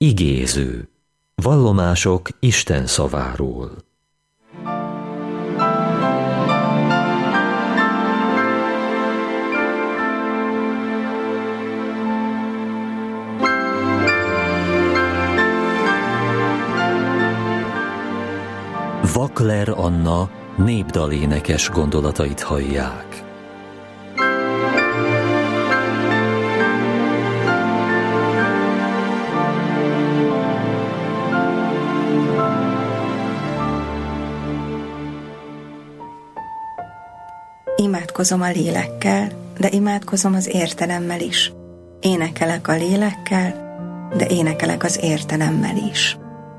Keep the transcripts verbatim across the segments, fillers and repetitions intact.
Igéző. Vallomások Isten szaváról. Vakler Anna népdalénekes gondolatait hallják. Imádkozom a lélekkel, de imádkozom az értelemmel is. Énekelek a lélekkel, de énekelek az értelemmel is.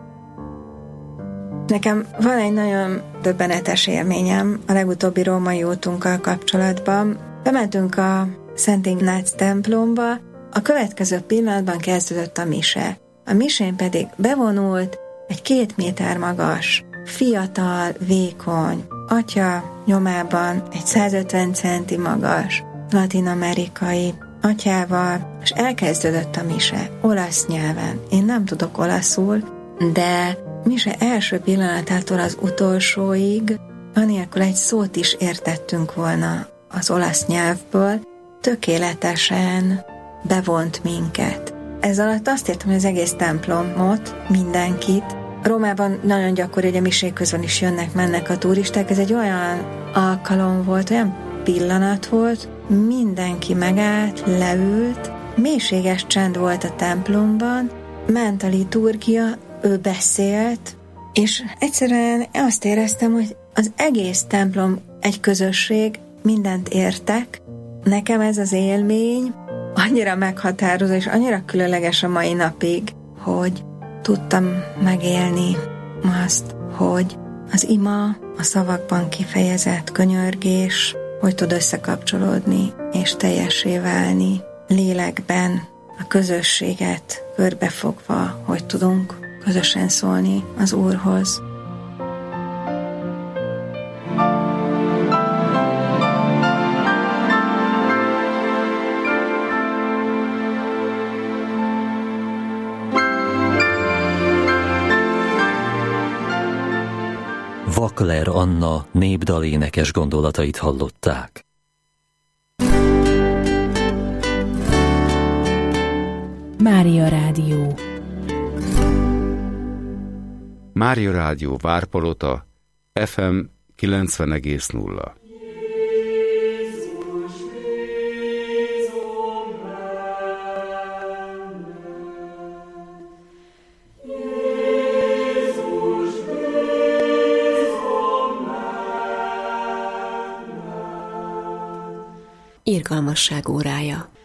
Nekem van egy nagyon döbbenetes élményem a legutóbbi római útunkkal kapcsolatban. Bementünk a Szent Ignác templomba, a következő pillanatban kezdődött a mise. A misén pedig bevonult egy két méter magas, fiatal, vékony, atya nyomában egy százötven centi magas, latin-amerikai atyával, és elkezdődött a mise olasz nyelven. Én nem tudok olaszul, de mise első pillanatától az utolsóig, anélkül egy szót is értettünk volna az olasz nyelvből, tökéletesen bevont minket. Ez alatt azt értem, hogy az egész templomot, mindenkit. Rómában nagyon gyakori, hogy a misék közben is jönnek-mennek a turisták. Ez egy olyan alkalom volt, olyan pillanat volt, mindenki megállt, leült, mélységes csend volt a templomban, ment a liturgia, ő beszélt, és egyszerűen azt éreztem, hogy az egész templom egy közösség, mindent értek. Nekem ez az élmény annyira meghatározó, és annyira különleges a mai napig, hogy tudtam megélni azt, hogy az ima, a szavakban kifejezett könyörgés, hogy tud összekapcsolódni és teljessé válni, lélekben a közösséget körbefogva, hogy tudunk közösen szólni az Úrhoz. Vakler Anna népdalénekes gondolatait hallották. Mária Rádió. Mária Rádió Várpalota, ef em kilencven egész nulla. Irgalmasság órája.